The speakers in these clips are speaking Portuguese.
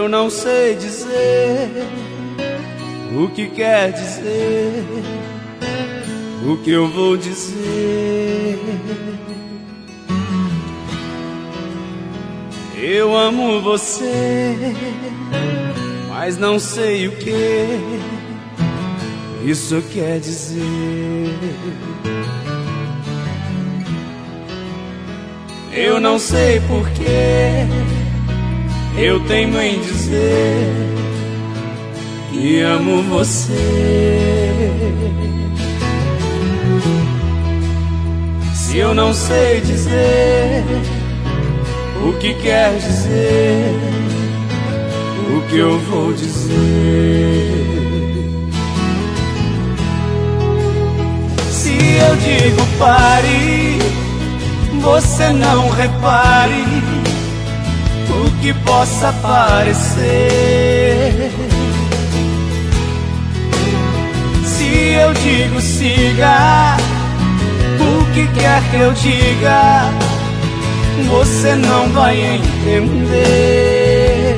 Eu não sei dizer o que quer dizer, o que eu vou dizer. Eu amo você, mas não sei o que isso quer dizer. Eu não sei porquê eu teimo em dizer que amo você. Se eu não sei dizer o que quer dizer, o que eu vou dizer. Se eu digo pare, você não repare o que possa parecer. Se eu digo siga, o que quer que eu diga, você não vai entender.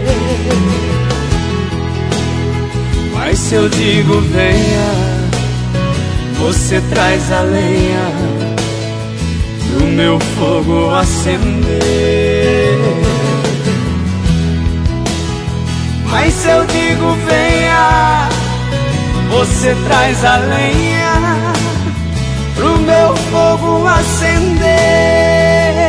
Mas se eu digo venha, você traz a lenha pro meu fogo acender. Mas se eu digo venha, você traz a lenha pro meu fogo acender.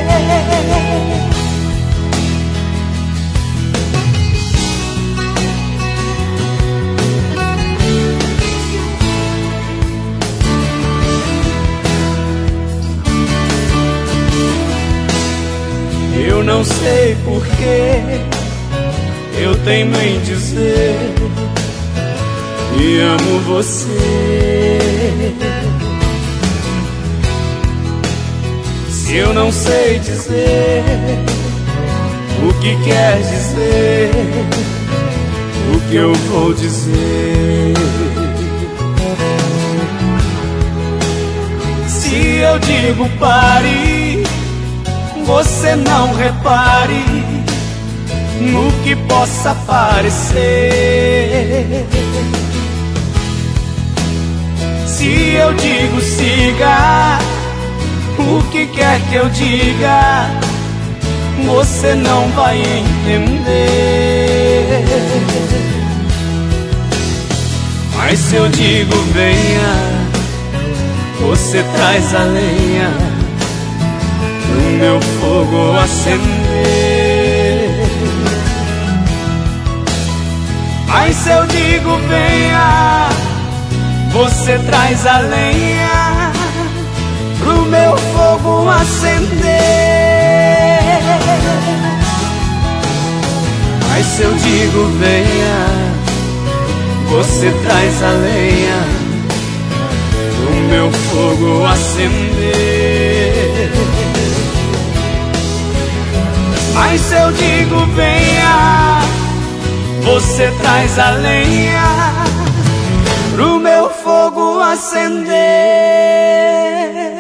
Eu não sei porquê eu teimo em dizer que amo você. Se eu não sei dizer o que quer dizer, o que eu vou dizer. Se eu digo pare, você não repare no que possa parecer. Se eu digo siga, o que quer que eu diga, você não vai entender. Mas se eu digo venha, você traz a lenha pro meu fogo acender. Mas se eu digo venha, você traz a lenha pro meu fogo acender. Mas se eu digo venha, você traz a lenha pro meu fogo acender. Mas se eu digo venha, você traz a lenha pro meu fogo acender.